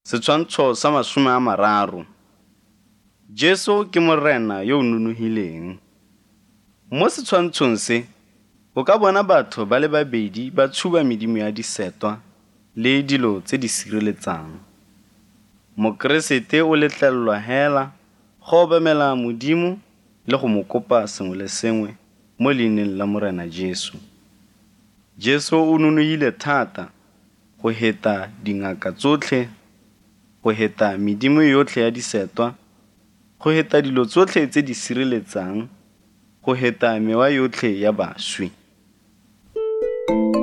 Setshwantsho sa 30. Jesu ke morena yo o nonofileng. Mo setshwantshong se, o ka bona batho ba le babedi ba tshuba medimo ya disetwa le dilo tse di sireletsang. Mokeresete o letlelwa hela go obamela Modimo le go mo kopa sengwe le sengwe mo leineng la morena Jesu. Jesu o nonofile thata go heta dingaka tsotlhe, go heta medimo yotlhe ya disetwa, go heta dilo tsotlhe tse di sireletsang, go heta mewa yotlhe ya baswi.